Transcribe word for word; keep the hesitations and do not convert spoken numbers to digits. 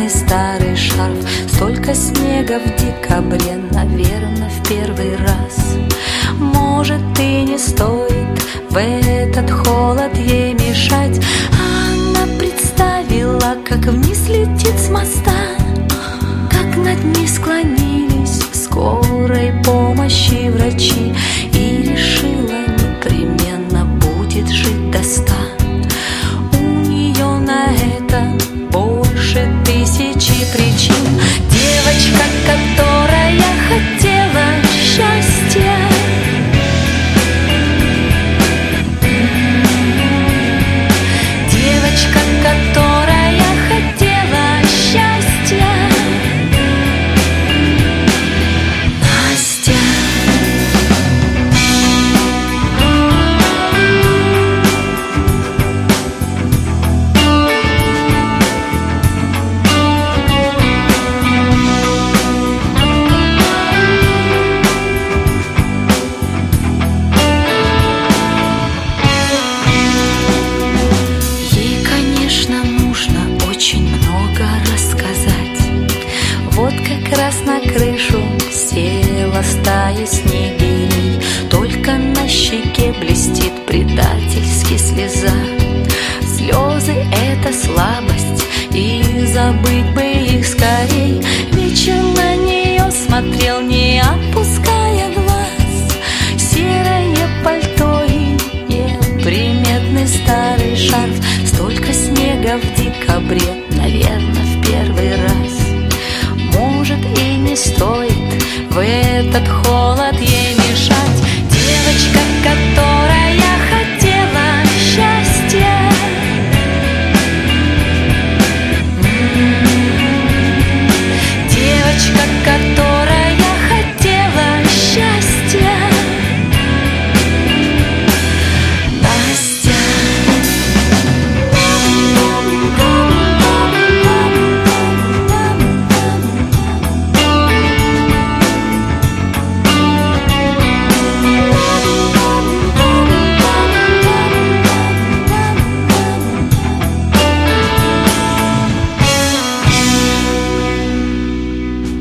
неприметный старый шарф. Столько снега в декабре, наверное, в первый раз. Может, и не стоит в этот холод ей мешать. Она представила, как вниз летит с моста, как над ней склонились скорой помощи врачи, и решила, непременно будет жить до ста. У нее на это больше тысячи причин. Девочка, которая хотела счастья, девочка, которая хотела счастья, Настя. Ей, конечно, нужно очень много рассказать. Вот как раз на крышу села стая снегирей, только на щеке блестит предательски слеза. Слезы — это слабость, и забыть бы их скорей. Вечер на нее смотрел, не опуская глаз. Серое пальто и неприметный старый шарф. Столько снега в декабре, наверное, в первый раз. Может, и не стоит в этот холод